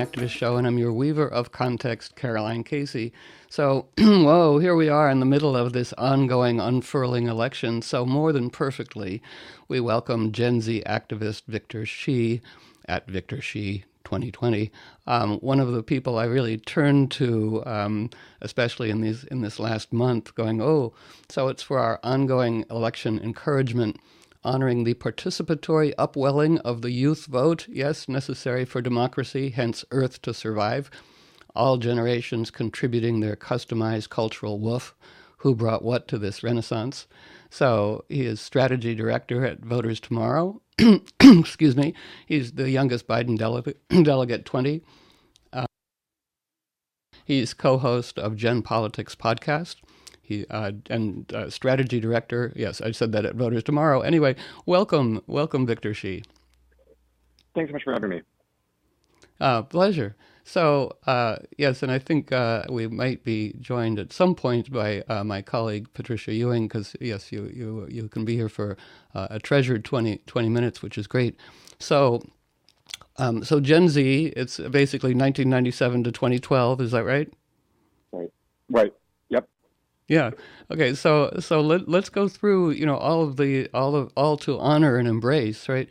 Activist Show, and I'm your weaver of context, Caroline Casey. So, whoa, here we are in the middle of this ongoing, unfurling election. So, more than perfectly, we welcome Gen Z activist Victor Shi at Victor Shi 2020. One of the people I really turned to, especially in this last month, going, oh, so it's for our ongoing election encouragement, honoring the participatory upwelling of the youth vote, yes, necessary for democracy, hence Earth to survive, all generations contributing their customized cultural woof, who brought what to this renaissance. So he is strategy director at Voters Tomorrow. Excuse me. He's the youngest Biden delegate 20. He's co-host of Gen Politics podcast. And strategy director. Yes, I said that at Voters Tomorrow. Anyway, welcome, Victor Shi. Thanks so much for having me. Pleasure. So, yes, and I think we might be joined at some point by my colleague Patricia Ewing, because, yes, you can be here for a treasured 20 minutes, which is great. So, so Gen Z, it's basically 1997 to 2012, is that right? Right. Yep. Yeah. Okay. So let's go through, all to honor and embrace, right?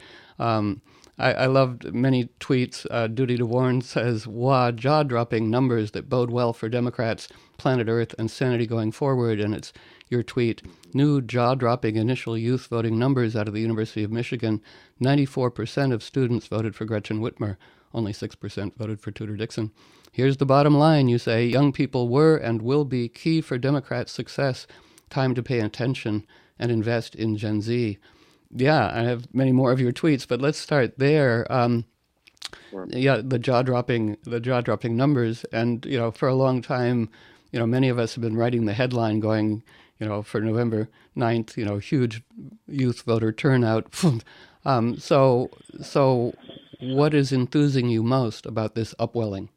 I loved many tweets. Duty to Warn says, "Wow, jaw-dropping numbers that bode well for Democrats, planet Earth, and sanity going forward." And it's your tweet: "New jaw-dropping initial youth voting numbers out of the University of Michigan. 94% of students voted for Gretchen Whitmer. Only 6% voted for Tudor Dixon. Here's the bottom line, you say. Young people were and will be key for Democrats' success. Time to pay attention and invest in Gen Z." Yeah, I have many more of your tweets, but let's start there. Sure. Yeah, the jaw-dropping numbers. And, for a long time, many of us have been writing the headline going, for November 9th, huge youth voter turnout. So what is enthusing you most about this upwelling?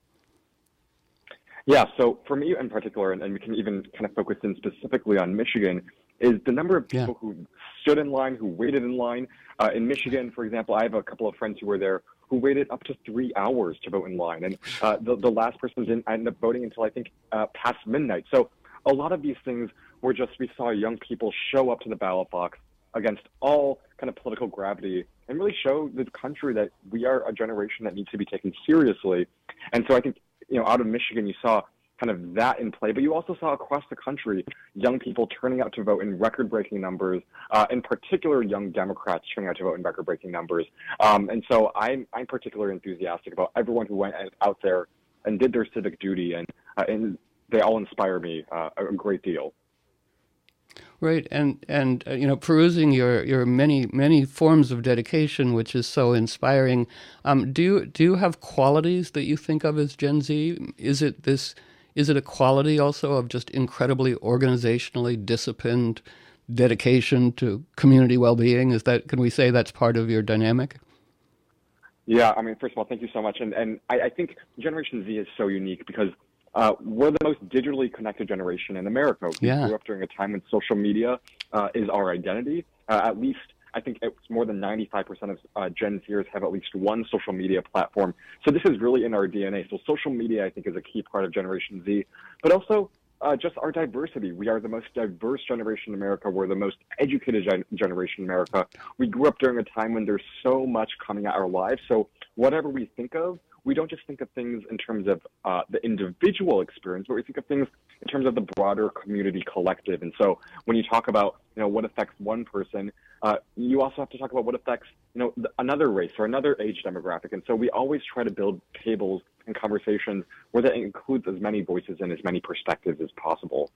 Yeah, so for me in particular, and we can even kind of focus in specifically on Michigan, is the number of people who stood in line, who waited in line. In Michigan, for example, I have a couple of friends who were there who waited up to 3 hours to vote in line. And the last person didn't end up voting until, I think, past midnight. So a lot of these things were just, we saw young people show up to the ballot box against all kind of political gravity and really show the country that we are a generation that needs to be taken seriously. And so I think, out of Michigan, you saw kind of that in play, but you also saw across the country young people turning out to vote in record-breaking numbers, in particular young Democrats turning out to vote in record-breaking numbers. And so I'm particularly enthusiastic about everyone who went out there and did their civic duty, and they all inspire me a great deal. Right, and perusing your many forms of dedication, which is so inspiring. Do you have qualities that you think of as Gen Z? Is it a quality also of just incredibly organizationally disciplined dedication to community well-being? Can we say that's part of your dynamic? Yeah, I mean, first of all, thank you so much. And I think Generation Z is so unique because we're the most digitally connected generation in America. We grew up during a time when social media is our identity. At least, I think it's more than 95% of Gen Zers have at least one social media platform. So this is really in our DNA. So social media, I think, is a key part of Generation Z. But also just our diversity. We are the most diverse generation in America. We're the most educated generation in America. We grew up during a time when there's so much coming at our lives. So whatever we think of, we don't just think of things in terms of the individual experience, but we think of things in terms of the broader community collective. And so when you talk about, what affects one person, you also have to talk about what affects, another race or another age demographic. And so we always try to build tables and conversations where that includes as many voices and as many perspectives as possible.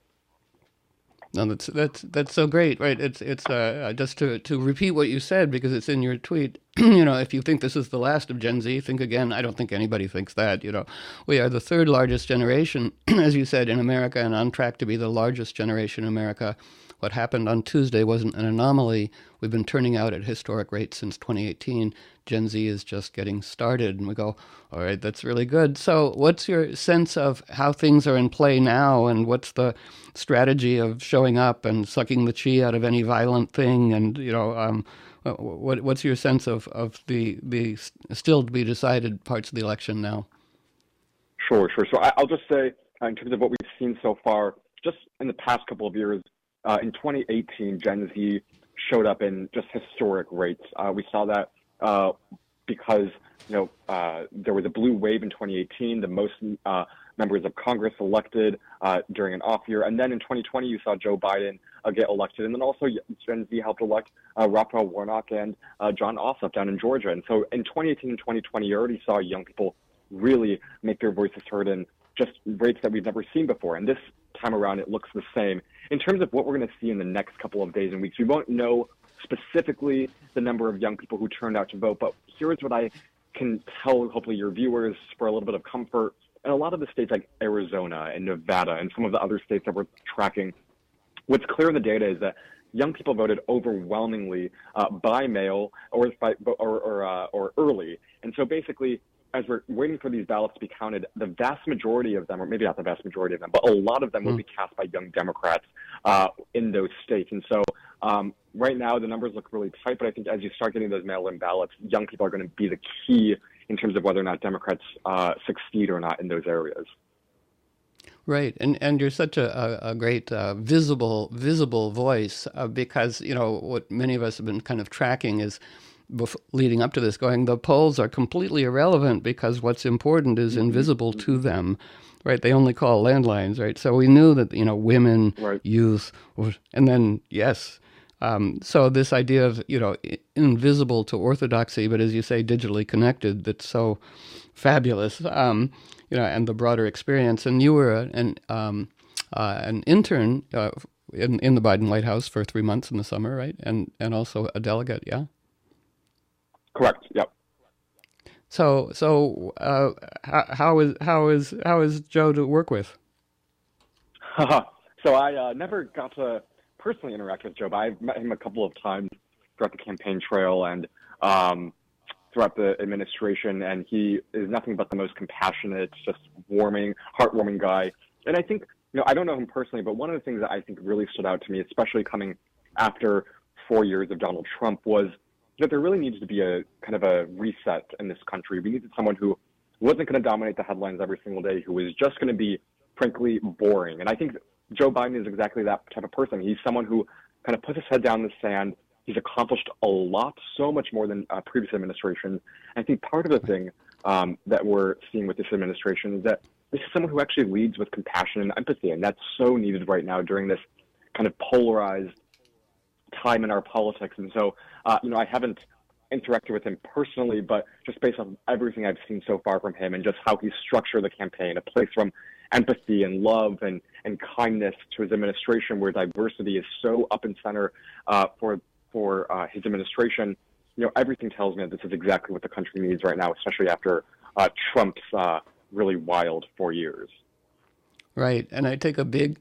No, that's so great, right? It's just to repeat what you said, because it's in your tweet. If you think this is the last of Gen Z, think again. I don't think anybody thinks that. We are the third largest generation, as you said, in America, and on track to be the largest generation in America. What happened on Tuesday wasn't an anomaly. We've been turning out at historic rates since 2018. Gen Z is just getting started, and we go, all right, that's really good. So what's your sense of how things are in play now, and what's the strategy of showing up and sucking the chi out of any violent thing? And, what's your sense of the still to be decided parts of the election now? Sure. So I'll just say, in terms of what we've seen so far, just in the past couple of years, in 2018, Gen Z showed up in just historic rates. We saw that because there was a blue wave in 2018, the most members of Congress elected during an off year, and then in 2020 you saw Joe Biden get elected, and then also Gen Z helped elect Raphael Warnock and John Ossoff down in Georgia. And so in 2018 and 2020, you already saw young people really make their voices heard in just rates that we've never seen before. And this time around, it looks the same. In terms of what we're going to see in the next couple of days and weeks, we won't know specifically the number of young people who turned out to vote, but here's what I can tell, hopefully, your viewers for a little bit of comfort. In a lot of the states like Arizona and Nevada and some of the other states that we're tracking, what's clear in the data is that young people voted overwhelmingly by mail or early. And so basically, as we're waiting for these ballots to be counted, the vast majority of them, or maybe not the vast majority of them, but a lot of them will be cast by young Democrats in those states. And so right now, the numbers look really tight, but I think as you start getting those mail-in ballots, young people are going to be the key in terms of whether or not Democrats succeed or not in those areas. Right, and you're such a great visible voice because what many of us have been kind of tracking is leading up to this, going, the polls are completely irrelevant because what's important is invisible to them, right? They only call landlines, right? So we knew that women, right, youth, and then yes. So this idea of invisible to orthodoxy, but as you say, digitally connected, that's so fabulous. And the broader experience. And you were an intern in the Biden White House for 3 months in the summer, right? And also a delegate, yeah. Correct. Yep. So how is Joe to work with? So I never got to personally interact with Joe, but I've met him a couple of times throughout the campaign trail and throughout the administration, and he is nothing but the most compassionate, just heartwarming guy. And I think, I don't know him personally, but one of the things that I think really stood out to me, especially coming after 4 years of Donald Trump, was that there really needs to be a kind of a reset in this country. We needed someone who wasn't going to dominate the headlines every single day, who was just going to be, frankly, boring. And I think Joe Biden is exactly that type of person. He's someone who kind of puts his head down in the sand. He's accomplished a lot, so much more than previous administrations. I think part of the thing that we're seeing with this administration is that this is someone who actually leads with compassion and empathy, and that's so needed right now during this kind of polarized time in our politics. And so, I haven't interacted with him personally, but just based on everything I've seen so far from him and just how he's structured the campaign, a place from empathy and love and kindness to his administration, where diversity is so up and center for his administration, everything tells me that this is exactly what the country needs right now, especially after Trump's really wild 4 years. Right, and I take a big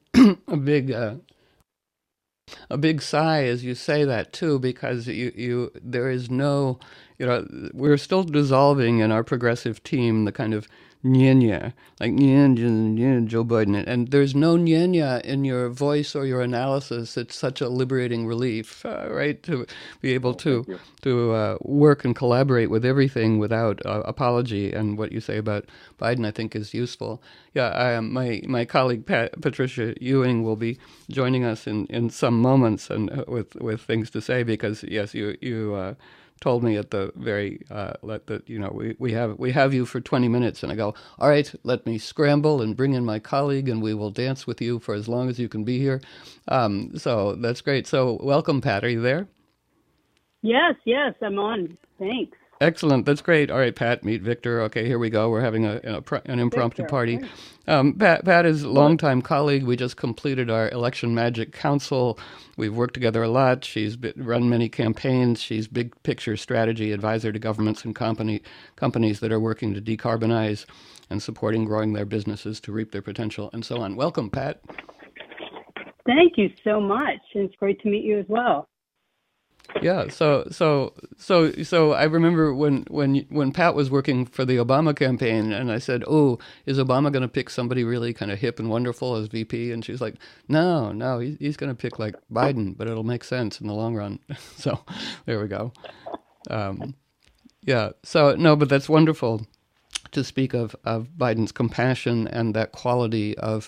sigh as you say that too, because there is no, we're still dissolving in our progressive team the kind of Nyenya, like Nyenya, Joe Biden, and there's no Nyenya in your voice or your analysis. It's such a liberating relief, right, to be able to work and collaborate with everything without apology. And what you say about Biden, I think, is useful. Yeah, my colleague Patricia Ewing will be joining us in some moments and with things to say, because yes, you told me at the very we have you for 20 minutes, and I go, all right, let me scramble and bring in my colleague, and we will dance with you for as long as you can be here. So that's great. So welcome, Pat. Are you there? Yes, I'm on. Thanks. Excellent. That's great. All right, Pat, meet Victor. Okay, here we go. We're having an impromptu party. Pat is a longtime colleague. We just completed our Election Magic Council. We've worked together a lot. She's run many campaigns. She's big picture strategy advisor to governments and companies that are working to decarbonize and supporting growing their businesses to reap their potential and so on. Welcome, Pat. Thank you so much. It's great to meet you as well. Yeah, so I remember when Pat was working for the Obama campaign, and I said, "Oh, is Obama going to pick somebody really kind of hip and wonderful as VP?" And she's like, "No, he's going to pick like Biden, but it'll make sense in the long run." So there we go. Yeah. So no, but that's wonderful. to speak of Biden's compassion and that quality of,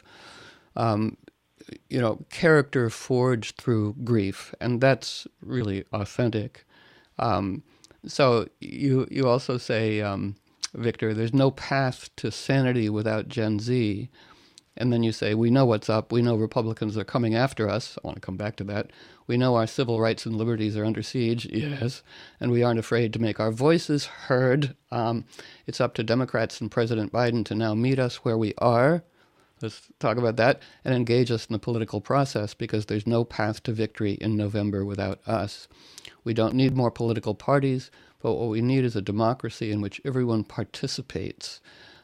character forged through grief, and that's really authentic. So you also say, Victor, there's no path to sanity without Gen Z. And then you say, we know what's up. We know Republicans are coming after us. I want to come back to that. We know our civil rights and liberties are under siege. Yes. And we aren't afraid to make our voices heard. It's up to Democrats and President Biden to now meet us where we are. Let's talk about that and engage us in the political process, because there's no path to victory in November without us. We don't need more political parties, but what we need is a democracy in which everyone participates.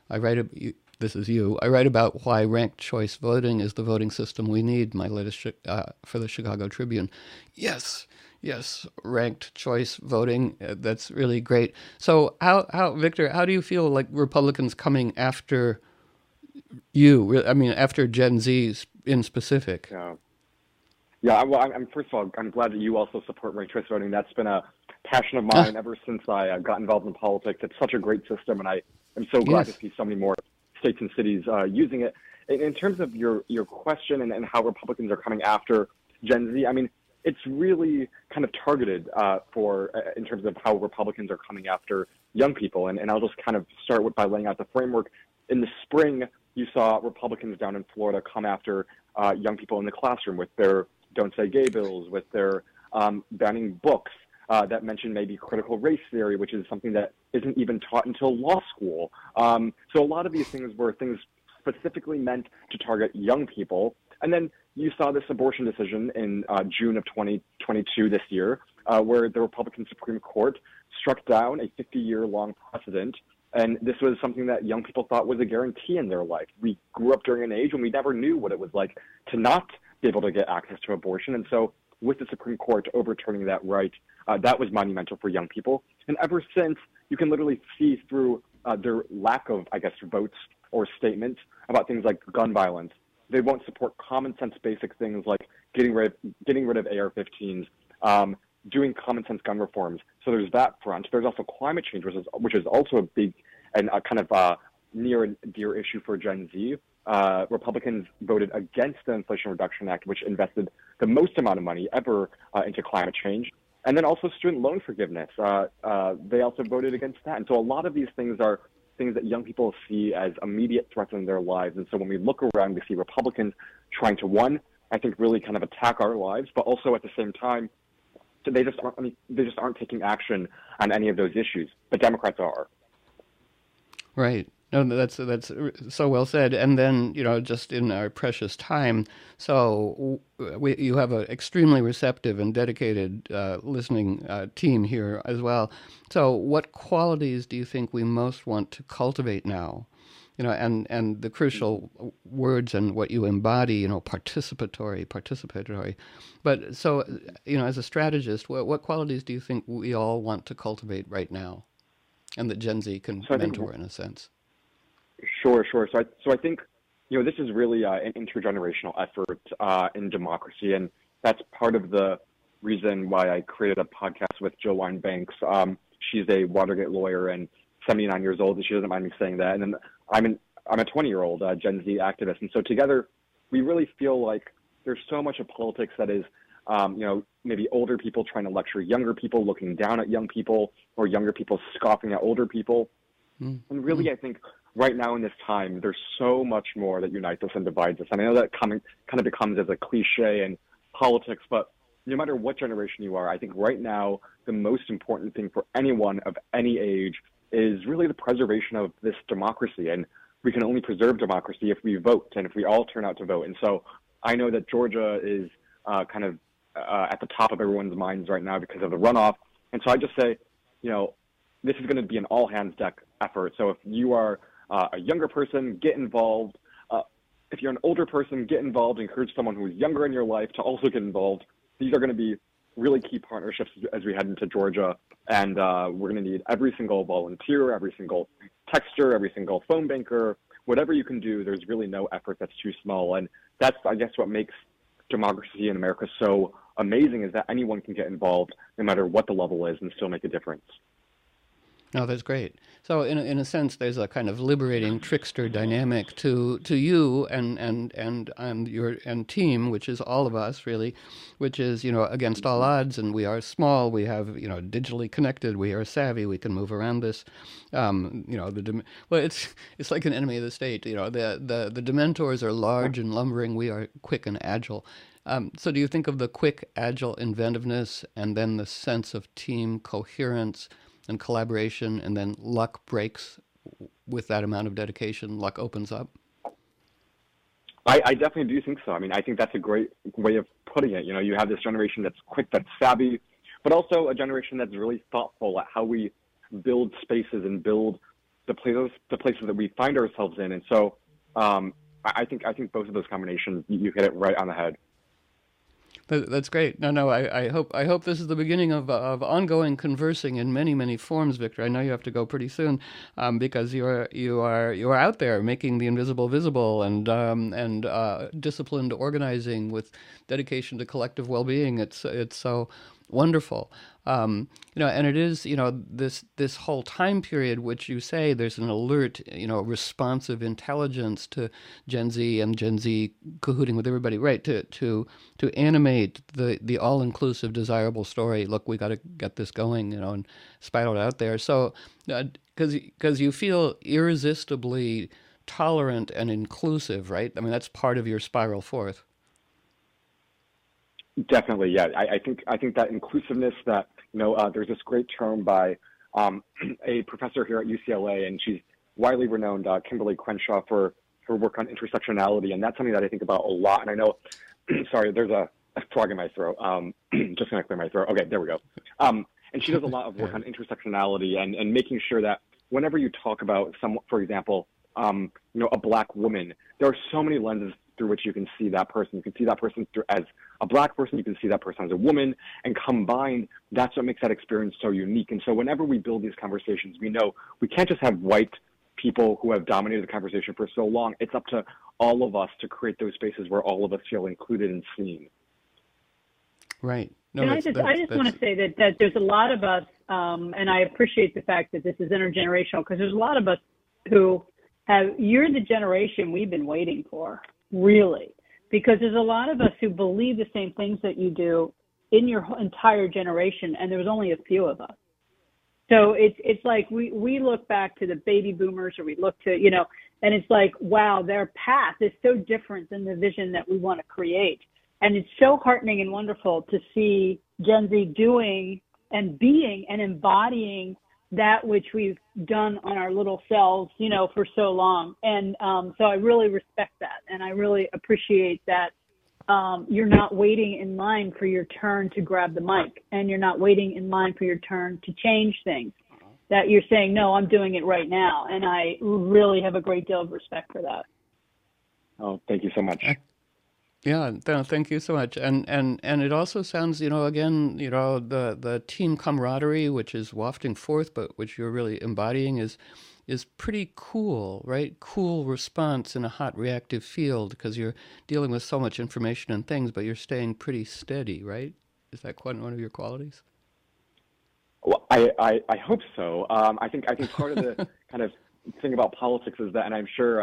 This is you. I write about why ranked choice voting is the voting system we need, my latest for the Chicago Tribune. Yes, ranked choice voting, that's really great. So Victor, how do you feel like Republicans coming after you? I mean, after Gen Z in specific? Yeah. Well, I'm first of all, I'm glad that you also support ranked choice voting. That's been a passion of mine ever since I got involved in politics. It's such a great system, and I am so glad to see so many more states and cities using it. In terms of your question and how Republicans are coming after Gen Z, I mean, it's really kind of targeted in terms of how Republicans are coming after young people. And I'll just kind of start by laying out the framework. In the spring, you saw Republicans down in Florida come after young people in the classroom with their Don't Say Gay bills, with their banning books that mention maybe critical race theory, which is something that isn't even taught until law school. So a lot of these things were things specifically meant to target young people. And then you saw this abortion decision in June of 2022 this year, where the Republican Supreme Court struck down a 50-year-long precedent. And this was something that young people thought was a guarantee in their life. We grew up during an age when we never knew what it was like to not be able to get access to abortion. And so with the Supreme Court overturning that right, that was monumental for young people. And ever since, you can literally see through their lack of, votes or statements about things like gun violence. They won't support common sense basic things like getting rid of AR-15s, doing common sense gun reforms. So there's that front. There's also climate change, which is also a big and kind of near and dear issue for Gen Z. Republicans voted against the Inflation Reduction Act, which invested the most amount of money ever into climate change. And then also student loan forgiveness. They also voted against that. And so a lot of these things are things that young people see as immediate threats in their lives. And so when we look around, we see Republicans trying to, one, I think really kind of attack our lives, but also at the same time, they just aren't taking action on any of those issues. But Democrats are. Right. No, that's so well said. And then, just in our precious time, so you have an extremely receptive and dedicated listening team here as well. So what qualities do you think we most want to cultivate now? And the crucial words and what you embody, participatory. But so, as a strategist, what qualities do you think we all want to cultivate right now, and that Gen Z can mentor in a sense? Sure. So I think, this is really an intergenerational effort in democracy, and that's part of the reason why I created a podcast with Jill Wine-Banks. She's a Watergate lawyer and 79 years old, and she doesn't mind me saying that. And then I'm a 20-year-old Gen Z activist, and so together we really feel like there's so much of politics that is, maybe older people trying to lecture younger people, looking down at young people, or younger people scoffing at older people. And really, I think right now in this time, there's so much more that unites us and divides us. And I know that kind of becomes as a cliche in politics, but no matter what generation you are, I think right now the most important thing for anyone of any age is really the preservation of this democracy. And we can only preserve democracy if we vote and if we all turn out to vote. And so I know that Georgia is kind of at the top of everyone's minds right now because of the runoff. And so I just say, this is going to be an all-hands deck effort. So if you are a younger person, get involved. If you're an older person, get involved. Encourage someone who is younger in your life to also get involved. These are going to be really key partnerships as we head into Georgia. And we're going to need every single volunteer, every single texter, every single phone banker, whatever you can do. There's really no effort that's too small. And that's, I guess, what makes democracy in America so amazing, is that anyone can get involved no matter what the level is and still make a difference. No, that's great. So, in a sense, there's a kind of liberating trickster dynamic to you and your and team, which is all of us really, which is against all odds, and we are small. We have digitally connected. We are savvy. We can move around this. Well, it's like an enemy of the state. The Dementors are large and lumbering. We are quick and agile. So, do you think of the quick, agile inventiveness, and then the sense of team coherence and collaboration, and then luck breaks with that amount of dedication? Luck opens up. I definitely do think so. I mean, I think that's a great way of putting it. You have this generation that's quick, that's savvy, but also a generation that's really thoughtful at how we build spaces and build the places that we find ourselves in. And so, I think both of those combinations, you hit it right on the head. That's great. No, I hope this is the beginning of ongoing conversing in many, many forms, Victor. I know you have to go pretty soon, because you are out there making the invisible visible, and disciplined organizing with dedication to collective well-being. It's so wonderful. And it is, this whole time period, which you say there's an alert, responsive intelligence to Gen Z, and Gen Z cahooting with everybody, right? To animate the all-inclusive, desirable story. Look, we got to get this going, and spiral it out there. So, because you feel irresistibly tolerant and inclusive, right? I mean, that's part of your spiral forth. Definitely, yeah. I think that inclusiveness, that there's this great term by a professor here at UCLA, and she's widely renowned, Kimberly Crenshaw, for her work on intersectionality, and that's something that I think about a lot. And I know, sorry, there's a frog in my throat. Just gonna clear my throat. Okay, there we go. And she does a lot of work on intersectionality and making sure that whenever you talk about for example, a Black woman, there are so many lenses through which you can see that person. You can see that person as a Black person, you can see that person as a woman, and combined, that's what makes that experience so unique. And so whenever we build these conversations, we know we can't just have white people who have dominated the conversation for so long. It's up to all of us to create those spaces where all of us feel included and seen. Right. No, and I just want to say that there's a lot of us, and I appreciate the fact that this is intergenerational, because there's a lot of us who you're the generation we've been waiting for, really, because there's a lot of us who believe the same things that you do in your entire generation, and there was only a few of us. So it's like we look back to the baby boomers, or we look to, and it's like, wow, their path is so different than the vision that we want to create. And it's so heartening and wonderful to see Gen Z doing and being and embodying that which we've done on our little selves, for so long. And so I really respect that. And I really appreciate that you're not waiting in line for your turn to grab the mic, and you're not waiting in line for your turn to change things, that you're saying, no, I'm doing it right now. And I really have a great deal of respect for that. Oh, thank you so much. Yeah, thank you so much. And it also sounds, again, the team camaraderie, which is wafting forth, but which you're really embodying, is pretty cool, right? Cool response in a hot reactive field, because you're dealing with so much information and things, but you're staying pretty steady, right? Is that quite one of your qualities? Well, I hope so. I think part of the kind of thing about politics is that, and I'm sure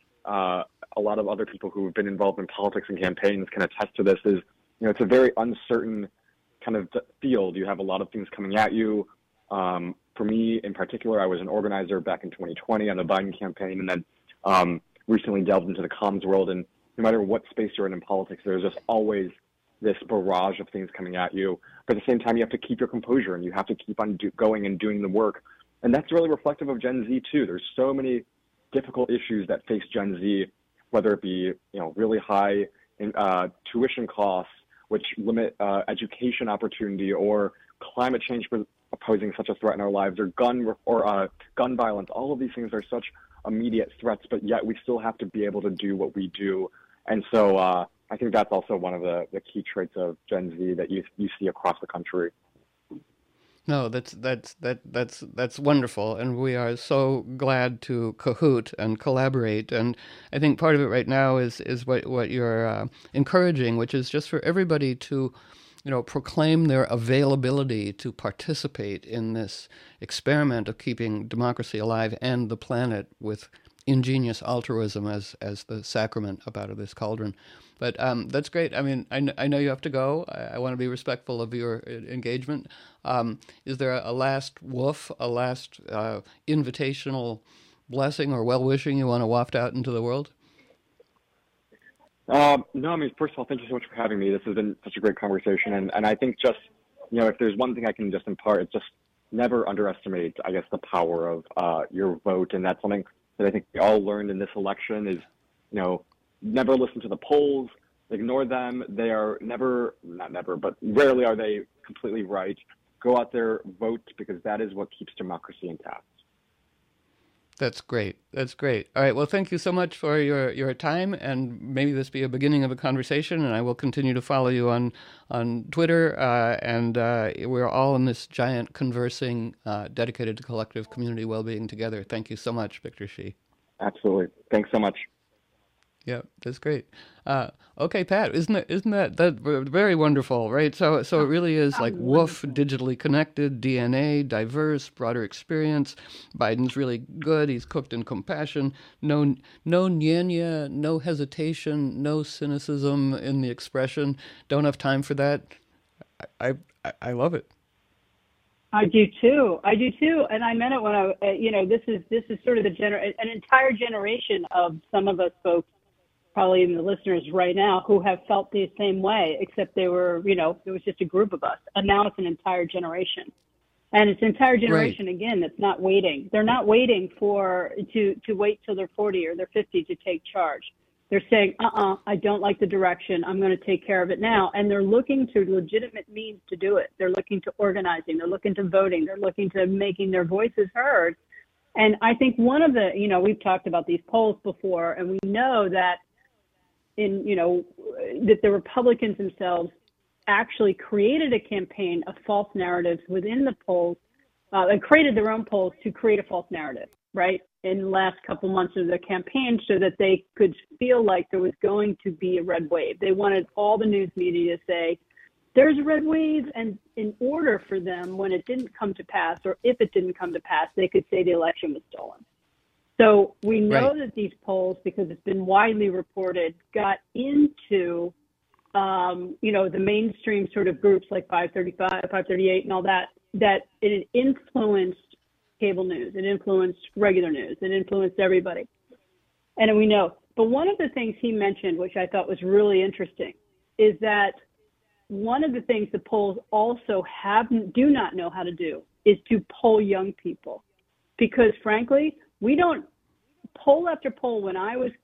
a lot of other people who have been involved in politics and campaigns can attest to this, is, it's a very uncertain kind of field. You have a lot of things coming at you. For me in particular, I was an organizer back in 2020 on the Biden campaign, and then recently delved into the comms world. And no matter what space you're in politics, there's just always this barrage of things coming at you. But at the same time, you have to keep your composure, and you have to keep on going and doing the work. And that's really reflective of Gen Z too. There's so many difficult issues that face Gen Z, whether it be really high tuition costs, which limit education opportunity, or climate change posing such a threat in our lives, or gun violence. All of these things are such immediate threats, but yet we still have to be able to do what we do. And so I think that's also one of the key traits of Gen Z that you see across the country. No, that's wonderful, and we are so glad to cahoot and collaborate. And I think part of it right now is what you're encouraging, which is just for everybody to proclaim their availability to participate in this experiment of keeping democracy alive and the planet with ingenious altruism as the sacrament up out of this cauldron. But that's great. I mean, I know you have to go. I want to be respectful of your engagement. Is there a last woof, a last invitational blessing or well-wishing you want to waft out into the world? No, I mean, first of all, thank you so much for having me. This has been such a great conversation. And I think just, if there's one thing I can just impart, it's just never underestimate, I guess, the power of your vote. And that's something that I think we all learned in this election is, never listen to the polls, ignore them. They are not never, but rarely are they completely right. Go out there, vote, because that is what keeps democracy intact. That's great. That's great. All right. Well, thank you so much for your time, and maybe this be a beginning of a conversation, and I will continue to follow you on Twitter, and we're all in this giant conversing dedicated to collective community well-being together. Thank you so much, Victor Shi. Absolutely. Thanks so much. Yeah, that's great. Okay, Pat, isn't that very wonderful, right? So it really is like woof, digitally connected, DNA, diverse, broader experience. Biden's really good. He's cooked in compassion. No nyanya, no hesitation, no cynicism in the expression. Don't have time for that. I love it. I do too. And I meant it when this is sort of an entire generation of some of us folks, probably in the listeners right now, who have felt the same way, except they were, it was just a group of us. And now it's an entire generation. And it's an entire generation, right, again, that's not waiting. They're not waiting to wait till they're 40 or they're 50 to take charge. They're saying, I don't like the direction. I'm going to take care of it now. And they're looking to legitimate means to do it. They're looking to organizing. They're looking to voting. They're looking to making their voices heard. And I think one of the, we've talked about these polls before, and we know that that the Republicans themselves actually created a campaign of false narratives within the polls and created their own polls to create a false narrative, right, in the last couple months of the campaign so that they could feel like there was going to be a red wave. They wanted all the news media to say, there's a red wave, and in order for them, when it didn't come to pass, or if it didn't come to pass, they could say the election was stolen. So we know that these polls, because it's been widely reported, got into, the mainstream sort of groups like 535, 538 and all that it influenced cable news. It influenced regular news. It influenced everybody. And we know. But one of the things he mentioned, which I thought was really interesting, is that one of the things the polls also do not know how to do is to poll young people. Because frankly, we don't poll after poll. When I was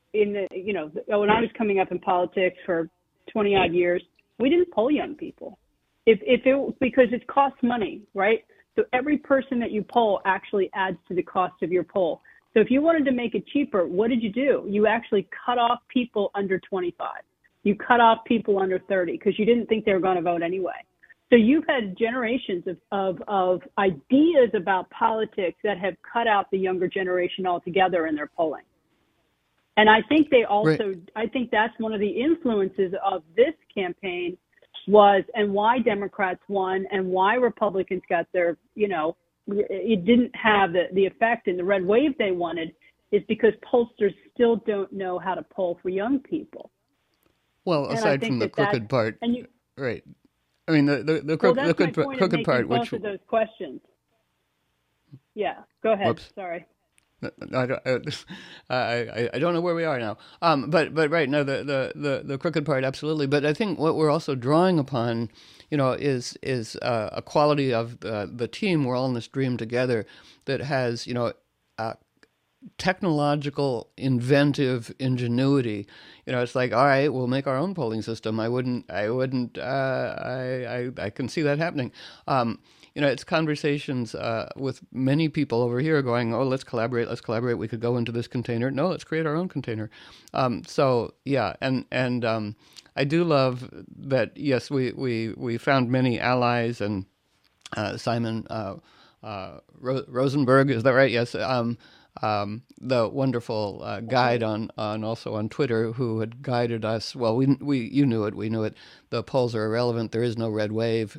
when I was coming up in politics for 20 odd years, we didn't poll young people. Because it costs money, right? So every person that you poll actually adds to the cost of your poll. So if you wanted to make it cheaper, what did you do? You actually cut off people under 25. You cut off people under 30 because you didn't think they were going to vote anyway. So you've had generations of ideas about politics that have cut out the younger generation altogether in their polling. And I think they also, I think that's one of the influences of this campaign was, and why Democrats won and why Republicans got their, it didn't have the effect and the red wave they wanted, is because pollsters still don't know how to poll for young people. Well, aside from the crooked part, right. I mean, the crooked part, which both of those questions. Yeah, go ahead. Whoops. Sorry. No, I don't know where we are now. But right now the crooked part, absolutely. But I think what we're also drawing upon, is a quality of the team. We're all in this dream together that has, technological inventive ingenuity. It's like, all right, we'll make our own polling system. I can see that happening. It's conversations with many people over here going, oh, let's collaborate. We could go into this container. No, let's create our own container. So yeah, and I do love that. Yes, we found many allies, and Simon Rosenberg, is that right? Yes. the wonderful guide on also on Twitter who had guided us. Well, you knew it, we knew it. The polls are irrelevant. There is no red wave.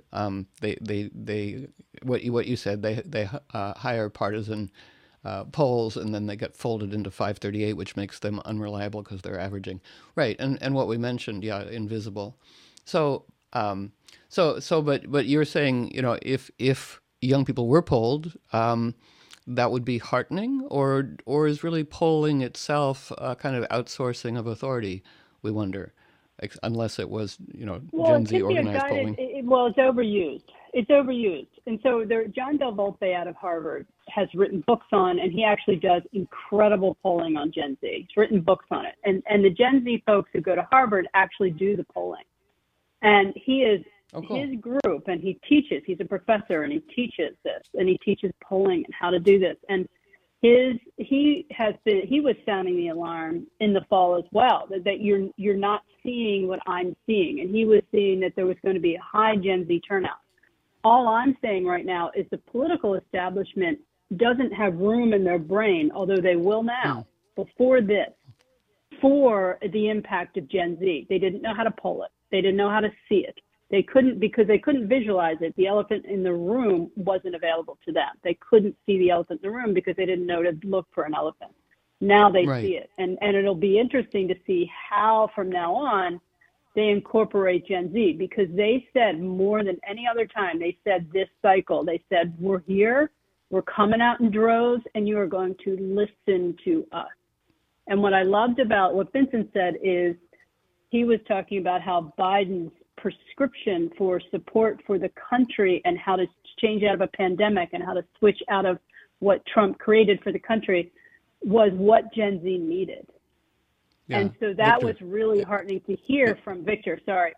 They what you said. They hire partisan polls, and then they get folded into 538, which makes them unreliable because they're averaging. Right, and what we mentioned, invisible. So but you're saying, if young people were polled, that would be heartening, or is really polling itself a kind of outsourcing of authority, we wonder, unless it was, Gen Z organized polling. It's overused. It's overused. And so John Del Volpe out of Harvard has written books on, and he actually does incredible polling on Gen Z. He's written books on it. And the Gen Z folks who go to Harvard actually do the polling. And he is his group, and he teaches. He's a professor, and he teaches this, and he teaches polling and how to do this. And he was sounding the alarm in the fall as well, that you're not seeing what I'm seeing, and he was seeing that there was going to be a high Gen Z turnout. All I'm saying right now is the political establishment doesn't have room in their brain, although they will now, before this, for the impact of Gen Z. They didn't know how to poll it. They didn't know how to see it. They couldn't, because they couldn't visualize it. The elephant in the room wasn't available to them. They couldn't see the elephant in the room because they didn't know to look for an elephant. Now they see it. And it'll be interesting to see how from now on they incorporate Gen Z, because they said more than any other time, they said this cycle, they said, we're here, we're coming out in droves, and you are going to listen to us. And what I loved about what Vincent said is he was talking about how Biden's prescription for support for the country and how to change out of a pandemic and how to switch out of what Trump created for the country was what Gen Z needed. Yeah. And so that was really heartening to hear from Victor,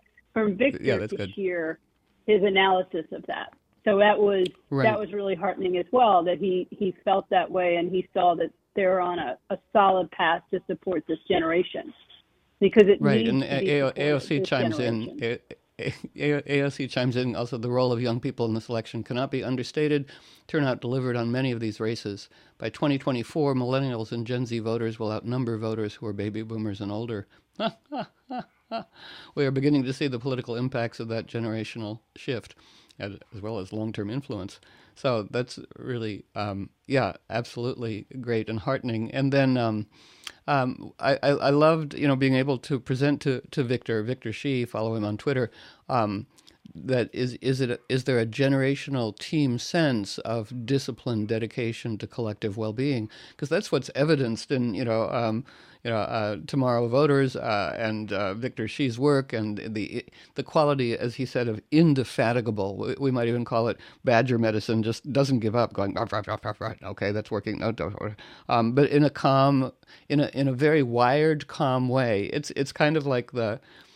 to hear his analysis of that. So that was really heartening as well, that he felt that way, and he saw that they're on a solid path to support this generation. Because it needs and to be AOC chimes in. AOC chimes in also, the role of young people in this election cannot be understated. Turnout delivered on many of these races. By 2024, millennials and Gen Z voters will outnumber voters who are baby boomers and older. We are beginning to see the political impacts of that generational shift, as well as long-term influence. So that's really, absolutely great and heartening. And then I loved, being able to present to Victor Shi, follow him on Twitter, that is there a generational team sense of discipline, dedication to collective well-being? Because that's what's evidenced in Tomorrow Voters and Victor Shi's work, and the quality, as he said, of indefatigable. We might even call it badger medicine. Just doesn't give up. Going okay, that's working. No, but in a calm, in a very wired, calm way. It's kind of like what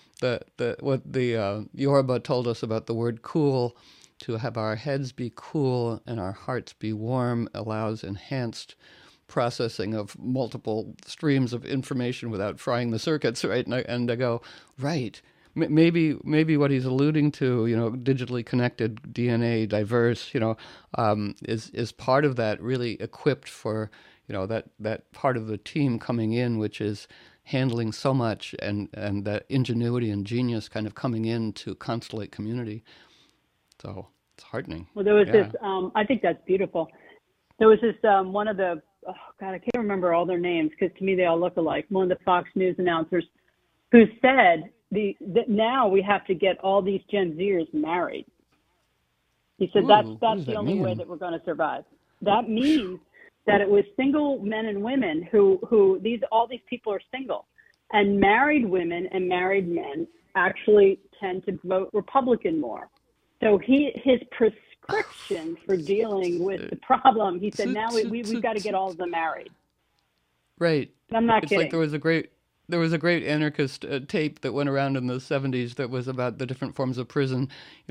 the Yoruba told us about the word cool. To have our heads be cool and our hearts be warm allows enhanced processing of multiple streams of information without frying the circuits, right? And I go, right, maybe what he's alluding to, digitally connected DNA, diverse, is part of that, really equipped for, that part of the team coming in, which is handling so much, and that ingenuity and genius kind of coming in to constellate community. So it's heartening. Well, there was this, I think that's beautiful. There was this, one of the, I can't remember all their names because to me they all look alike. One of the Fox News announcers who said that now we have to get all these Gen Zers married. He said that's the only way that we're going to survive. That means that it was single men and women who all these people are single, and married women and married men actually tend to vote Republican more. So his prescription for dealing with the problem, he said, now we've got to get all of them married. Right. I'm not kidding. Like there was a great anarchist tape that went around in the 70s that was about the different forms of prison.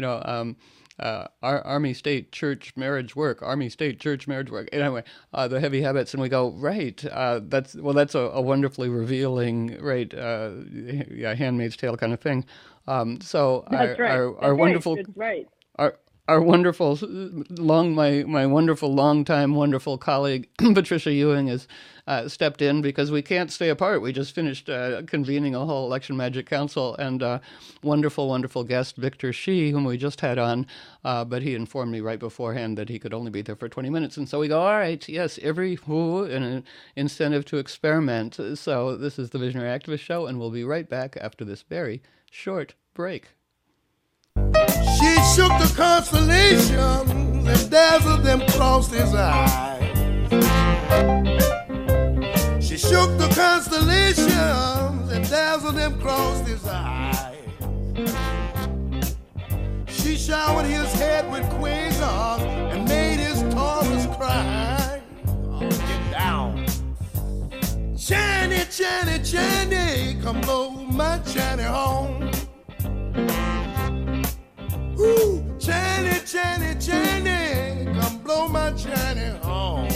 Army, state, church, marriage, work. Army, state, church, marriage, work. Anyway, the heavy habits, and we go, right. That's a wonderfully revealing, right? Handmaid's Tale kind of thing. So that's right. Our wonderful. That's right. our wonderful my wonderful longtime wonderful colleague Patricia Ewing has stepped in because we can't stay apart. We just finished convening a whole Election Magic Council, and wonderful guest Victor Shi, whom we just had on, but he informed me right beforehand that he could only be there for 20 minutes, and so we go, all right, yes, an incentive to experiment. So this is the Visionary Activist Show, and we'll be right back after this very short break. She shook the constellations and dazzled them across his eyes. She shook the constellations and dazzled them across his eyes. She showered his head with quasars and made his Taurus cry. Oh, get down. Chani, Chani, Chani, come blow my Chani home. Ooh, Chani, Chani, Chani, come blow my Chani home.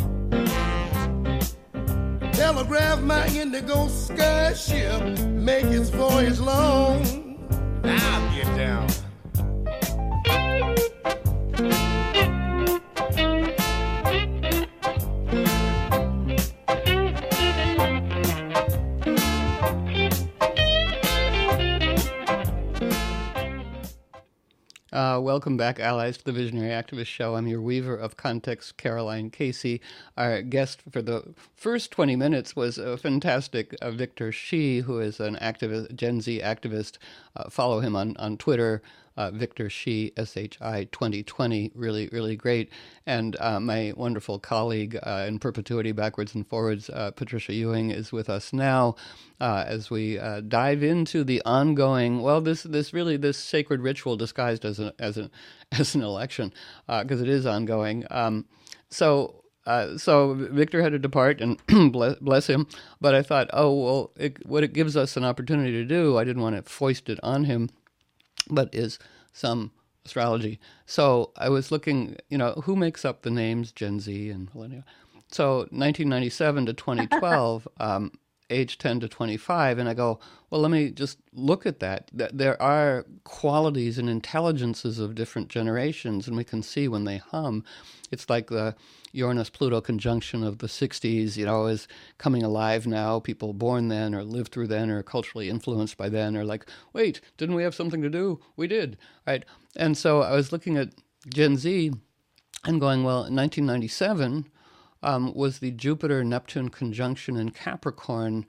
Telegraph my indigo sky ship, make its voyage long. Now get down. Welcome back, allies, to the Visionary Activist Show. I'm your weaver of context, Caroline Casey. Our guest for the first 20 minutes was a fantastic Victor Shi, who is an activist, Gen Z activist. Follow him on Twitter, Victor Shi, SHI 2020. Really great. And my wonderful colleague in perpetuity, backwards and forwards, Patricia Ewing, is with us now as we dive into the ongoing, this sacred ritual disguised as an election, because it is ongoing. So Victor had to depart, and bless him. But I thought, what it gives us an opportunity to do, I didn't want to foist it on him, but is some astrology. So I was looking, who makes up the names Gen Z and millennial. So 1997 to 2012, age 10 to 25, and I go, well, let me just look at that. There are qualities and intelligences of different generations, and we can see when they hum. It's like the Uranus-Pluto conjunction of the 60s, is coming alive now. People born then or lived through then or culturally influenced by then are like, wait, didn't we have something to do? We did, right? And so I was looking at Gen Z and going, well, in 1997 was the Jupiter-Neptune conjunction in Capricorn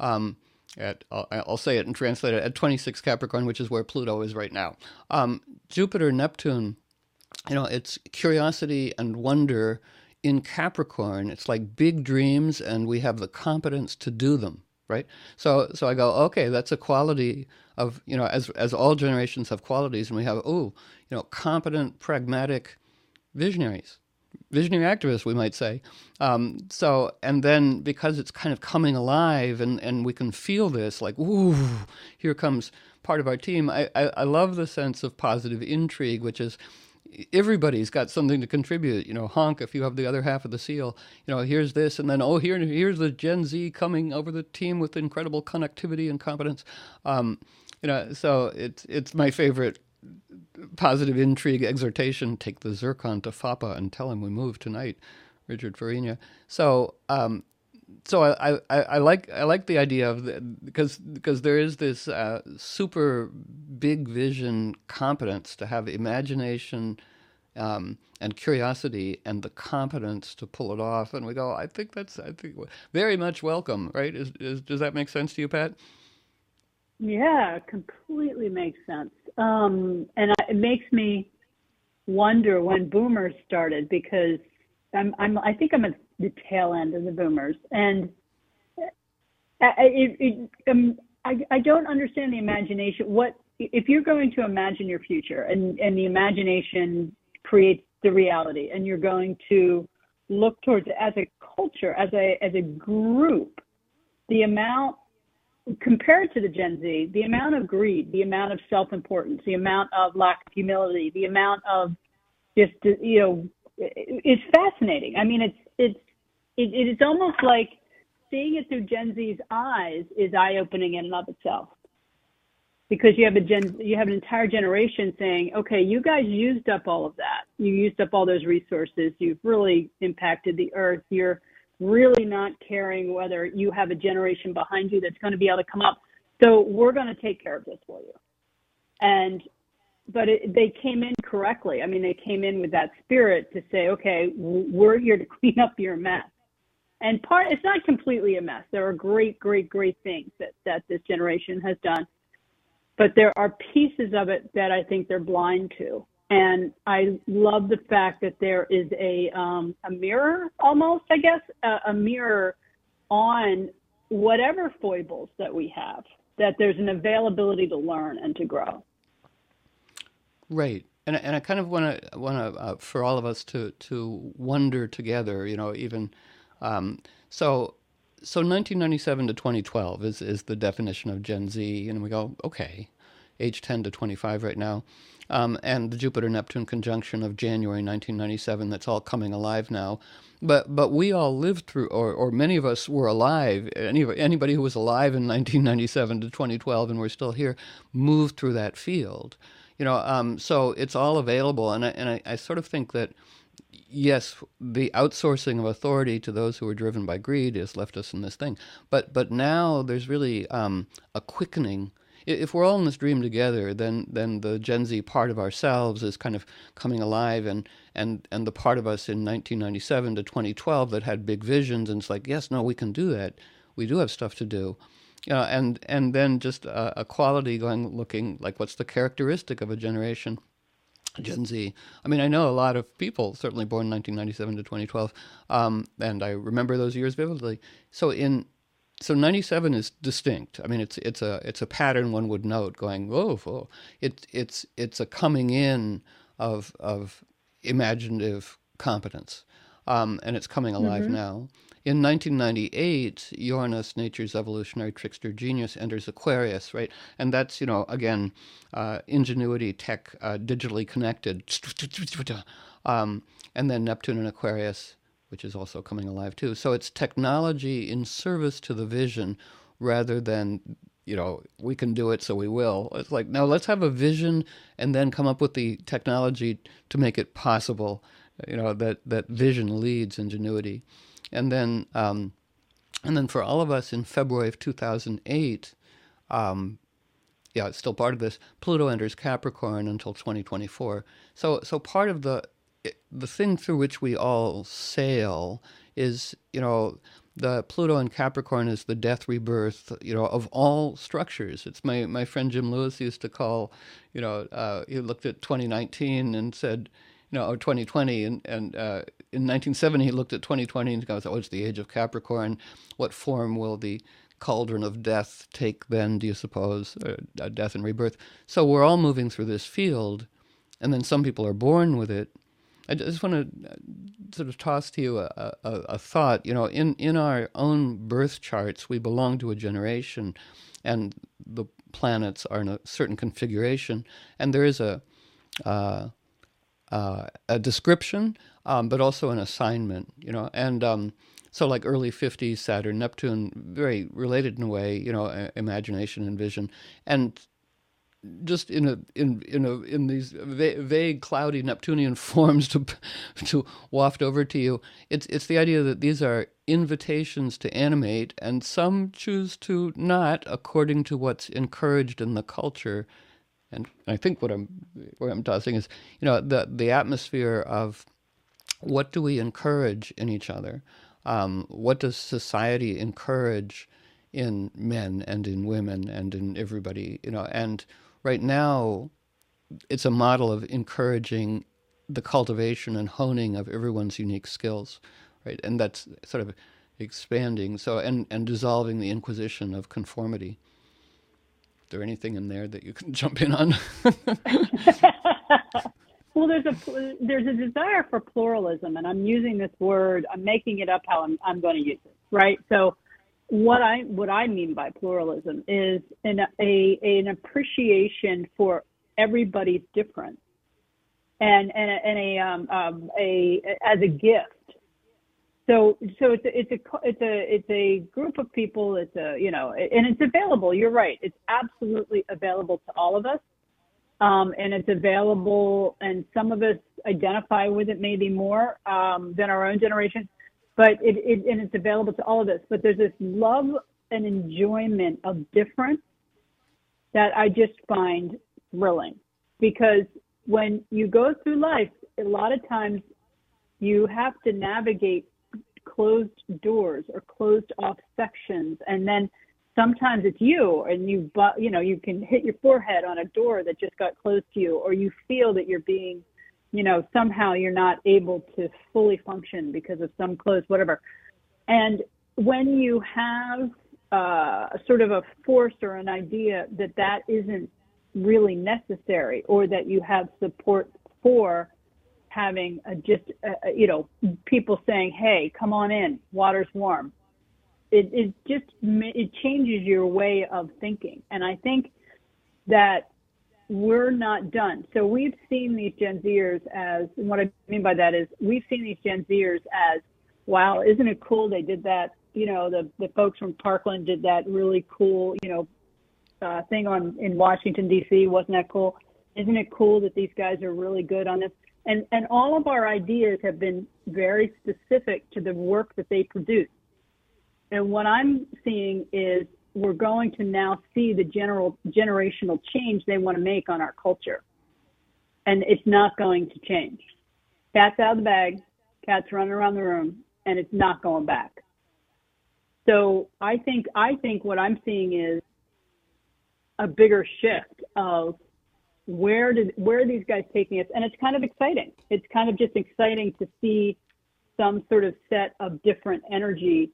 I'll say it and translate it, at 26 Capricorn, which is where Pluto is right now. Jupiter-Neptune, it's curiosity and wonder in Capricorn. It's like big dreams, and we have the competence to do them, right? So I go, okay, that's a quality of, as all generations have qualities, and we have, competent, pragmatic visionaries. Visionary activists, we might say. And then because it's kind of coming alive and we can feel this, like, ooh, here comes part of our team. I love the sense of positive intrigue, which is everybody's got something to contribute. Honk, if you have the other half of the seal, here's this, and then, here's the Gen Z coming over the team with incredible connectivity and competence. So it's my favorite positive intrigue exhortation. Take the zircon to Fapa and tell him we move tonight, Richard Farina. So I like the idea of because there is this super big vision competence to have imagination and curiosity and the competence to pull it off, and we go, I think very much welcome, right? Does that make sense to you, Pat? Yeah, completely makes sense. It makes me wonder when boomers started, because I think I'm at the tail end of the boomers, and I don't understand the imagination. What if you're going to imagine your future, and the imagination creates the reality, and you're going to look towards it as a culture, as a group, the amount, compared to the Gen Z, the amount of greed, the amount of self-importance, the amount of lack of humility, the amount of just, it's fascinating. I mean, it's almost like seeing it through Gen Z's eyes is eye-opening in and of itself. because you have an entire generation saying, okay, you guys used up all of that. You used up all those resources. You've really impacted the earth. You're really not caring whether you have a generation behind you that's going to be able to come up. So we're going to take care of this for you. But they came in correctly. I mean, they came in with that spirit to say, okay, we're here to clean up your mess. And it's not completely a mess. There are great, great, great things that this generation has done. But there are pieces of it that I think they're blind to. And I love the fact that there is a mirror, almost, I guess, a mirror on whatever foibles that we have, that there's an availability to learn and to grow. Right. And I kind of want to for all of us to wonder together, even so 1997 to 2012 is the definition of Gen Z, and we go, okay, age 10 to 25 right now, and the Jupiter-Neptune conjunction of January 1997, that's all coming alive now. But we all lived through, or many of us were alive, anybody who was alive in 1997 to 2012 and we're still here, moved through that field. So it's all available, and I sort of think that, yes, the outsourcing of authority to those who are driven by greed has left us in this thing. But now there's really a quickening. If we're all in this dream together, then the Gen Z part of ourselves is kind of coming alive, and the part of us in 1997 to 2012 that had big visions, and it's like, yes, no, we can do that. We do have stuff to do. And then just a quality looking like, what's the characteristic of a generation, Gen Z? I mean, I know a lot of people, certainly born 1997 to 2012, and I remember those years vividly. So 97 is distinct. I mean, it's a pattern one would note, going, whoa. It's a coming in of imaginative competence, and it's coming alive now. In 1998, Uranus, nature's evolutionary trickster genius, enters Aquarius, right? And that's, again, ingenuity, tech, digitally connected. And then Neptune in Aquarius, which is also coming alive too. So it's technology in service to the vision rather than, we can do it, so we will. It's like, no, let's have a vision and then come up with the technology to make it possible. That vision leads ingenuity. And then for all of us in February of 2008, it's still part of this, Pluto enters Capricorn until 2024. So part of the thing through which we all sail is, the Pluto in Capricorn is the death rebirth, of all structures. It's my friend Jim Lewis used to call, he looked at 2019 and said, or 2020, and in 1970 he looked at 2020 and goes, it's the age of Capricorn. What form will the cauldron of death take then, do you suppose? Death and rebirth. So we're all moving through this field, and then some people are born with it. I just want to sort of toss to you a thought. In our own birth charts, we belong to a generation, and the planets are in a certain configuration, and there is a description, but also an assignment, and so like early 50s Saturn, Neptune, very related in a way, imagination and vision, and just in these vague, cloudy Neptunian forms to waft over to you. It's the idea that these are invitations to animate, and some choose to not, according to what's encouraged in the culture. And I think where I'm tossing is, the atmosphere of what do we encourage in each other? What does society encourage in men and in women and in everybody? And right now, it's a model of encouraging the cultivation and honing of everyone's unique skills, right? And that's sort of expanding. So and dissolving the inquisition of conformity. Is there anything in there that you can jump in on? Well, there's a desire for pluralism, and I'm using this word. I'm making it up how I'm going to use it, right? So, what I mean by pluralism is an appreciation for everybody's difference, and as a gift, So it's a group of people. It's and it's available. You're right. It's absolutely available to all of us, and it's available. And some of us identify with it maybe more than our own generation, but it's available to all of us. But there's this love and enjoyment of difference that I just find thrilling, because when you go through life, a lot of times you have to navigate closed doors or closed off sections, and then sometimes it's you, and you can hit your forehead on a door that just got closed to you, or you feel that you're being, somehow you're not able to fully function because of some closed whatever. And when you have sort of a force or an idea that isn't really necessary, or that you have support for having people saying, hey, come on in, water's warm. It changes your way of thinking. And I think that we're not done. So we've seen these Gen Zers as, and what I mean by that is we've seen these Gen Zers as, wow, isn't it cool they did that? The folks from Parkland did that really cool, thing in Washington, D.C. Wasn't that cool? Isn't it cool that these guys are really good on this? And all of our ideas have been very specific to the work that they produce. And what I'm seeing is we're going to now see the generational change they want to make on our culture. And it's not going to change. Cat's out of the bag, cat's running around the room, and it's not going back. So I think what I'm seeing is a bigger shift of where are these guys taking us? And it's kind of exciting. It's kind of just exciting to see some sort of set of different energy,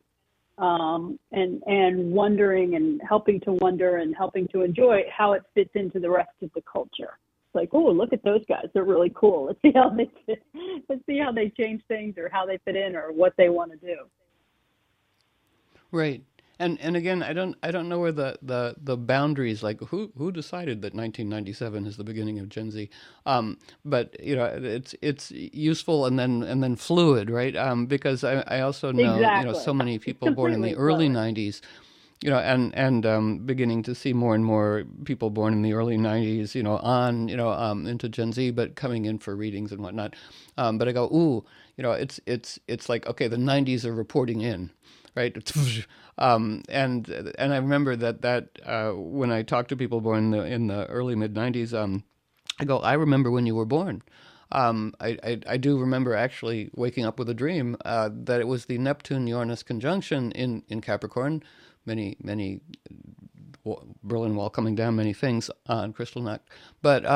and wondering and helping to wonder and helping to enjoy how it fits into the rest of the culture. It's like, oh, look at those guys. They're really cool. Let's see how they fit. Let's see how they change things, or how they fit in, or what they want to do. Right. And again, I don't know where the boundaries, like who decided that 1997 is the beginning of Gen Z, but it's useful and then fluid, right? Because I also know exactly. So many people born in the early 90s, and beginning to see more and more people born in the early 90s, into Gen Z, but coming in for readings and whatnot. But I go, ooh, it's like, okay, the 90s are reporting in. Right, and I remember that when I talk to people born in the early mid 90s, I go, I remember when you were born. I do remember actually waking up with a dream that it was the Neptune-Uranus conjunction in Capricorn. Many Berlin Wall coming down, many things on Kristallnacht, but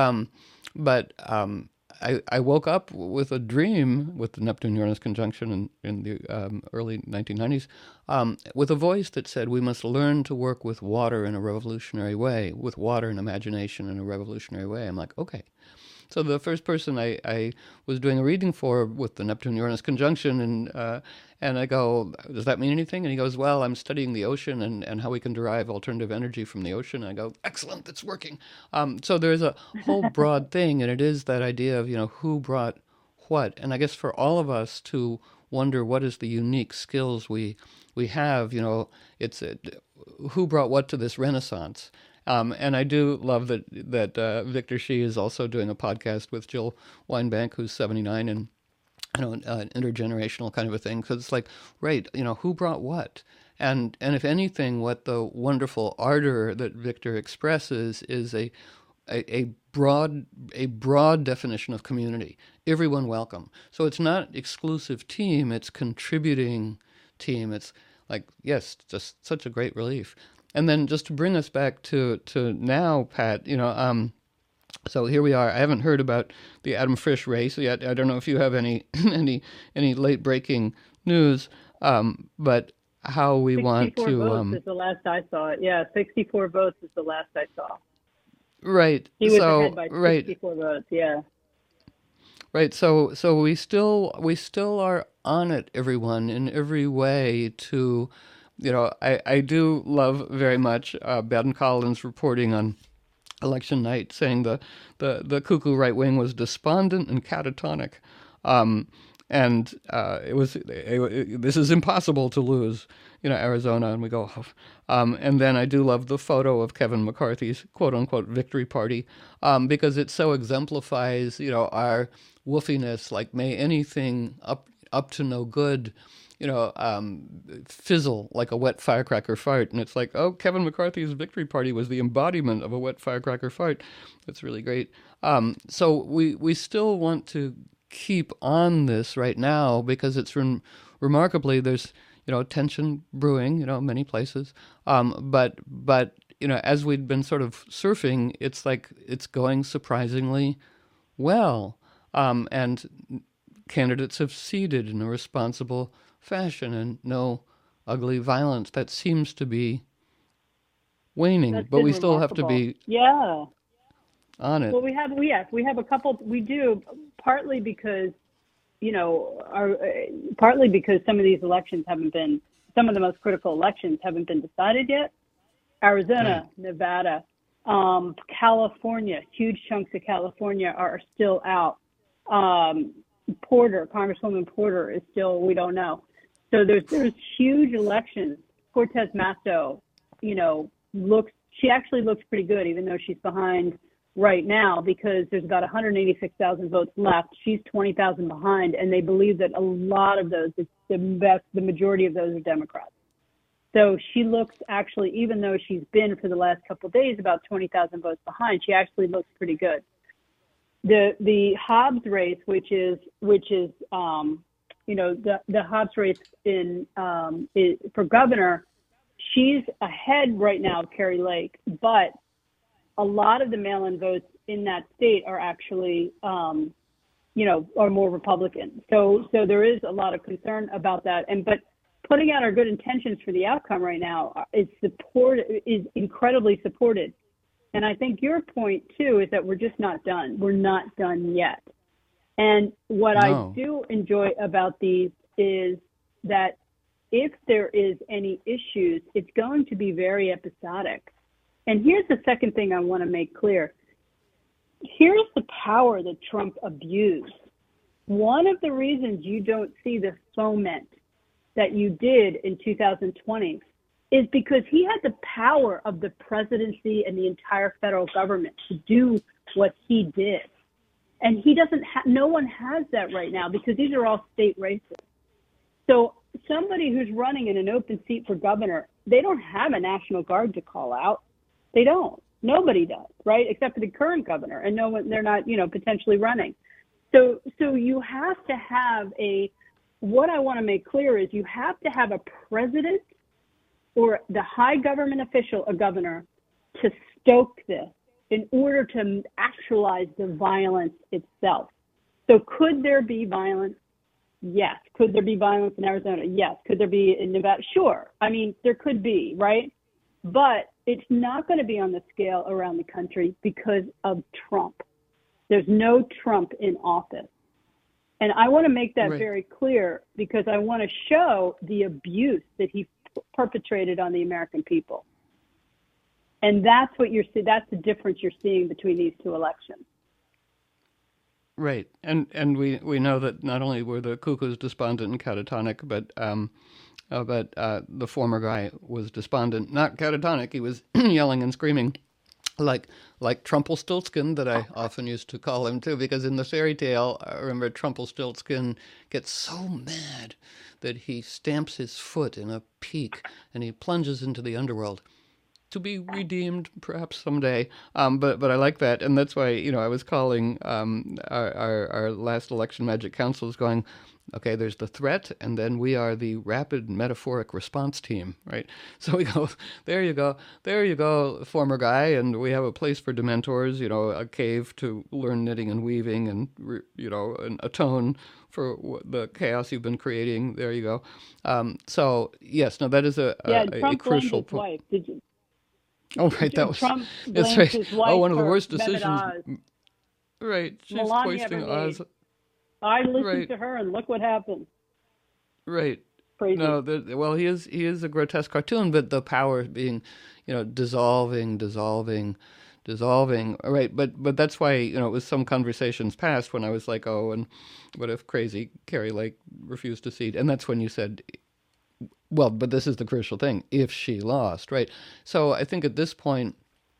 I woke up with a dream with the Neptune-Uranus conjunction in the early 1990s, with a voice that said, we must learn to work with water in a revolutionary way, with water and imagination in a revolutionary way. I'm like, okay. So the first person I was doing a reading for with the Neptune-Uranus conjunction, and I go, does that mean anything? And he goes, well, I'm studying the ocean and how we can derive alternative energy from the ocean. And I go, excellent, it's working. So there's a whole broad thing, and it is that idea of, who brought what. And I guess for all of us to wonder what is the unique skills we have, it's who brought what to this Renaissance. And I do love that Victor Shi is also doing a podcast with Jill Weinbank, who's 79, and an intergenerational kind of a thing. Because it's like, right, who brought what? And if anything, what the wonderful ardor that Victor expresses is a broad definition of community. Everyone welcome. So it's not exclusive team, it's contributing team. It's like, yes, just such a great relief. And then just to bring us back to now, Pat, so here we are. I haven't heard about the Adam Frisch race yet. I don't know if you have any late breaking news, but how we want to. 64 votes is the last I saw it. Yeah, 64 votes is the last I saw. Right. He was ahead by 64 votes. Yeah. Right. So we still are on it, everyone, in every way to. I do love very much Baden Collins reporting on election night, saying the cuckoo right wing was despondent and catatonic, and this is impossible to lose, Arizona, and we go, and then I do love the photo of Kevin McCarthy's quote unquote victory party, because it so exemplifies, our woofiness, like may anything up to no good, fizzle like a wet firecracker fart. And it's like, oh, Kevin McCarthy's victory party was the embodiment of a wet firecracker fart. That's really great. So we still want to keep on this right now because it's remarkably, there's, tension brewing, many places. But as we'd been sort of surfing, it's like it's going surprisingly well. And candidates have ceded in a responsible fashion and no ugly violence. That seems to be waning, but we still have to be on it. Well, we have a couple. We do, partly because partly because some of these elections some of the most critical elections haven't been decided yet. Arizona, right. Nevada, California, huge chunks of California are still out. Congresswoman Porter is still, we don't know. So there's huge elections. Cortez Masto, she actually looks pretty good, even though she's behind right now, because there's about 186,000 votes left. She's 20,000 behind, and they believe that a lot of those, the majority of those are Democrats. So she looks actually, even though she's been for the last couple of days about 20,000 votes behind, she actually looks pretty good. The Hobbs race, which is the Hobbs race for governor, she's ahead right now of Kari Lake, but a lot of the mail-in votes in that state are actually, are more Republican. So there is a lot of concern about that. But putting out our good intentions for the outcome right now is incredibly supported. And I think your point, too, is that we're just not done. We're not done yet. And what I do enjoy about these is that if there is any issues, it's going to be very episodic. And here's the second thing I want to make clear. Here's the power that Trump abused. One of the reasons you don't see the foment that you did in 2020 is because he had the power of the presidency and the entire federal government to do what he did. And he doesn't no one has that right now because these are all state races. So somebody who's running in an open seat for governor, they don't have a National Guard to call out. They don't. Nobody does, right? Except for the current governor, and no one, they're not, potentially running. So you have to have what I want to make clear is you have to have a president or the high government official, a governor, to stoke this in order to actualize the violence itself. So could there be violence? Yes. Could there be violence in Arizona? Yes. Could there be in Nevada? Sure. I mean, there could be, right? But it's not going to be on the scale around the country because of Trump. There's no Trump in office. And I want to make that very clear because I want to show the abuse that he perpetrated on the American people. And that's what you're seeing. That's the difference you're seeing between these two elections. Right. And we know that not only were the cuckoos despondent and catatonic, but the former guy was despondent, not catatonic. He was yelling and screaming like Trumpelstiltskin, that I often used to call him too, because in the fairy tale, I remember Trumpelstiltskin gets so mad that he stamps his foot in a peak and he plunges into the underworld, to be redeemed perhaps someday. But I like that, and that's why I was calling our last election magic councils, going, okay, there's the threat, and then we are the rapid metaphoric response team, right? So we go, there you go, former guy, and we have a place for dementors, a cave to learn knitting and weaving, and and atone for the chaos you've been creating. There you go. So yes, no, that is a crucial point. Did you? Oh, right, that was Trump that's right. His wife one of the worst decisions. Oz. Right, she's Melania foisting Oz. I listened to her, and look what happened. Right. Crazy. No, he is a grotesque cartoon, but the power being, dissolving dissolving. Right, but that's why, it was some conversations past when I was like, oh, and what if crazy Kari Lake refused to cede? And that's when you said, well, but this is the crucial thing, if she lost, right? So I think at this point,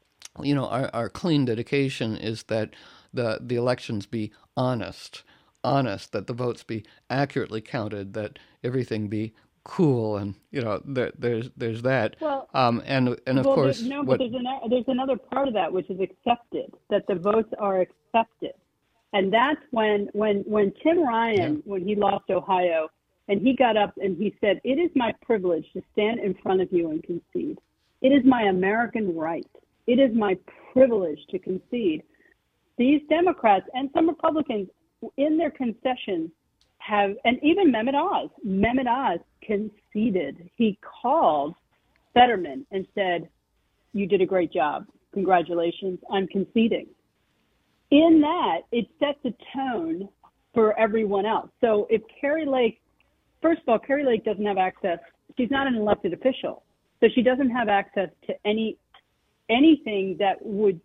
our clean dedication is that the elections be honest, that the votes be accurately counted, that everything be cool, and there's that. Well, and of course, but there's another part of that, which is accepted, that the votes are accepted, and that's when Tim Ryan, when he lost Ohio, and he got up and he said, "It is my privilege to stand in front of you and concede. It is my American right. It is my privilege to concede." These Democrats and some Republicans in their concessions have, and even Mehmet Oz conceded. He called Fetterman and said, "You did a great job. Congratulations. I'm conceding." In that, it sets a tone for everyone else. So if Kari Lake, first of all, Kari Lake doesn't have access. She's not an elected official. So she doesn't have access to anything that would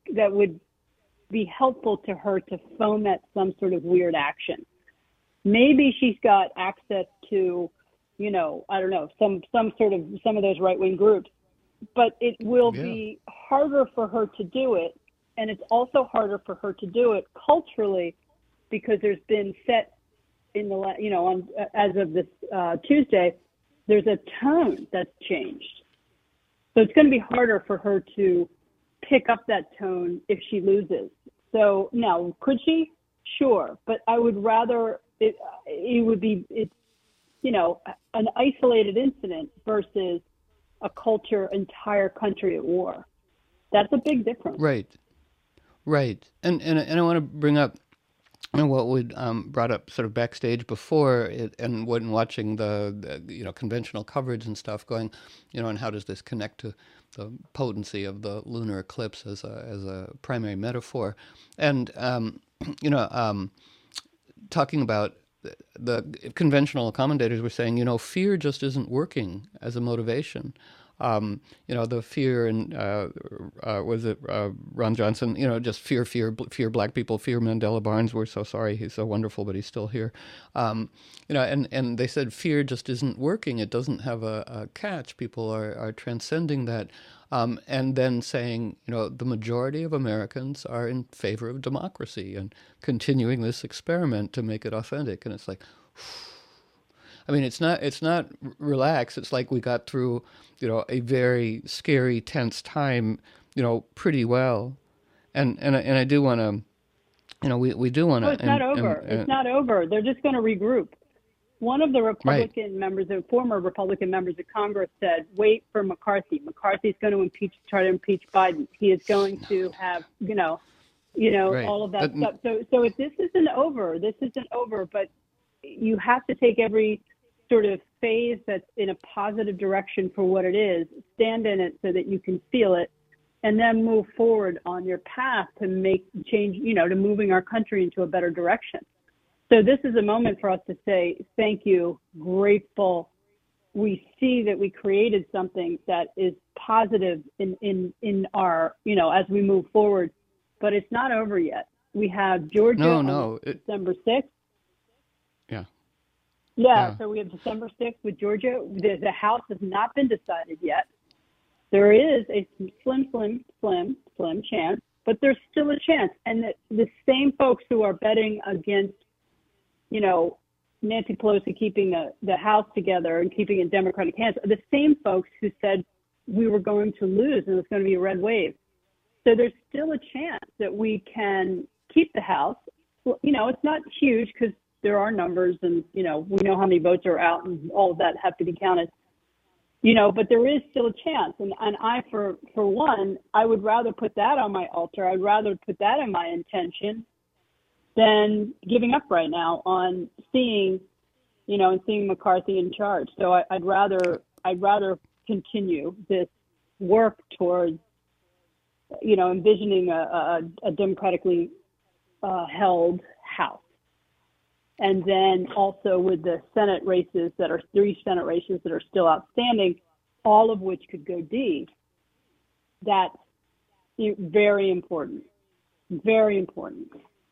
be helpful to her to foment some sort of weird action. Maybe she's got access to, I don't know, some of those right-wing groups, but it will be harder for her to do it. And it's also harder for her to do it culturally, because there's been set in the, as of this Tuesday, there's a tone that's changed. So it's going to be harder for her to pick up that tone if she loses. So now, could she? Sure. But I would rather it would be, an isolated incident versus a entire country at war. That's a big difference. Right. And I want to bring up what we brought up sort of backstage before it, and when watching the conventional coverage and stuff, going, and how does this connect to the potency of the lunar eclipse as a primary metaphor, and talking about the conventional commentators were saying, fear just isn't working as a motivation. The fear, and was it Ron Johnson? Just fear black people, fear Mandela Barnes. We're so sorry, he's so wonderful, but he's still here. And they said fear just isn't working. It doesn't have a catch. People are transcending that, and then saying, the majority of Americans are in favor of democracy and continuing this experiment to make it authentic. And it's like, I mean, it's not relaxed. It's like we got through, a very scary, tense time, pretty well. And I do want to, we do want to. Oh, it's not over. It's not over. They're just going to regroup. One of the Republican members, the former Republican members of Congress, said, "Wait for McCarthy. McCarthy's going to try to impeach Biden. He is going to have, all of that stuff." So if this isn't over, but you have to take every sort of phase that's in a positive direction for what it is, stand in it so that you can feel it, and then move forward on your path to make change, to moving our country into a better direction. So this is a moment for us to say, thank you, grateful. We see that we created something that is positive in our, as we move forward, but it's not over yet. We have Georgia on December 6th. Yeah, so we have December 6th with Georgia. The House has not been decided yet. There is a slim chance, but there's still a chance. And the same folks who are betting against, Nancy Pelosi keeping the House together and keeping in Democratic hands are the same folks who said we were going to lose and it was going to be a red wave. So there's still a chance that we can keep the House. Well, it's not huge because there are numbers and, we know how many votes are out and all of that have to be counted, but there is still a chance. And I, for one, I would rather put that on my altar. I'd rather put that in my intention than giving up right now on seeing McCarthy in charge. So I'd rather continue this work towards, envisioning a democratically held House. And then also with the Senate races three Senate races that are still outstanding, all of which could go D, that Very important. Very important.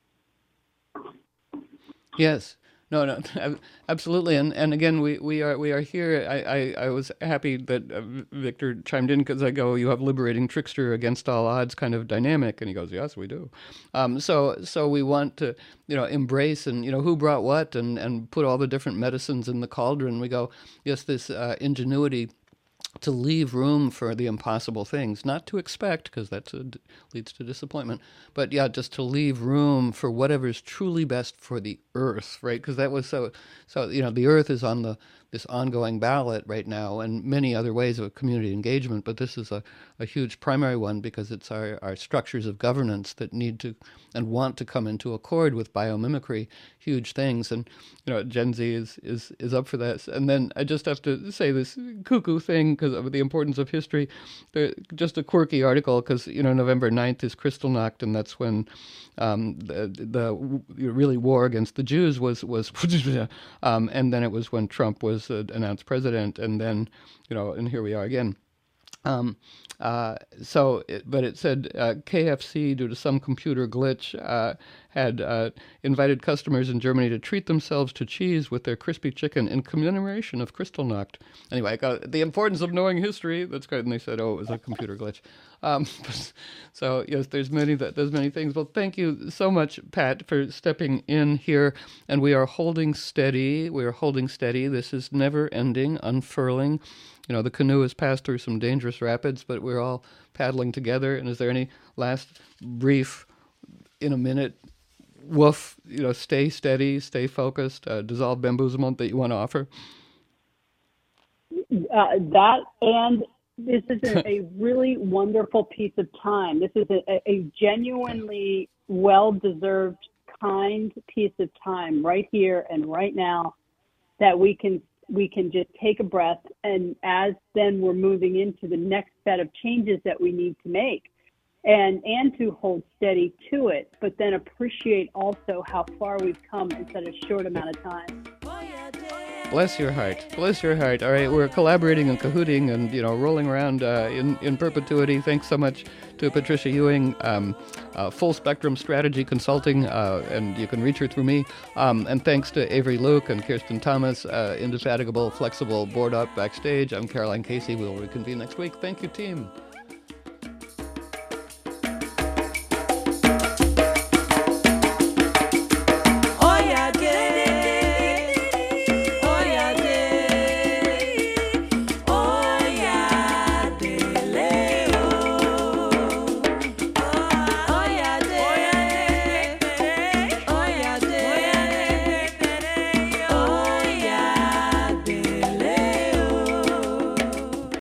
Yes. No, absolutely, and again, we are here. I was happy that Victor chimed in because I go, you have liberating trickster against all odds kind of dynamic, and he goes, yes, we do. So we want to embrace and who brought what and put all the different medicines in the cauldron. We go, yes, this ingenuity to leave room for the impossible things, not to expect, because that leads to disappointment, but yeah, just to leave room for whatever's truly best for the earth, right? Because that was so the earth is on this ongoing ballot right now, and many other ways of community engagement, but this is a huge primary one because it's our structures of governance that need to and want to come into accord with biomimicry, huge things, and Gen Z is up for this. And then I just have to say this cuckoo thing because of the importance of history. Just a quirky article because November 9th is Kristallnacht, and that's when the really war against the Jews was and then it was when Trump was announced president, and then and here we are again. But it said KFC, due to some computer glitch, had invited customers in Germany to treat themselves to cheese with their crispy chicken in commemoration of Kristallnacht. Anyway, I got the importance of knowing history. That's great. And they said, oh, it was a computer glitch. So yes, there's many things. Well, thank you so much, Pat, for stepping in here. And we are holding steady. This is never ending, unfurling. The canoe has passed through some dangerous rapids, but we're all paddling together. And is there any last brief, in a minute, stay steady, stay focused, dissolve bamboozlement that you want to offer? That, and this is a really wonderful piece of time. This is a genuinely well-deserved, kind piece of time right here and right now that we can just take a breath, and as then we're moving into the next set of changes that we need to make and to hold steady to it, but then appreciate also how far we've come in such a short amount of time. Bless your heart. Bless your heart. All right, we're collaborating and cahooting and, rolling around in perpetuity. Thanks so much to Patricia Ewing, Full Spectrum Strategy Consulting, and you can reach her through me. And thanks to Avery Luke and Kirsten Thomas, Indefatigable, Flexible, Board Up Backstage. I'm Caroline Casey. We'll reconvene next week. Thank you, team.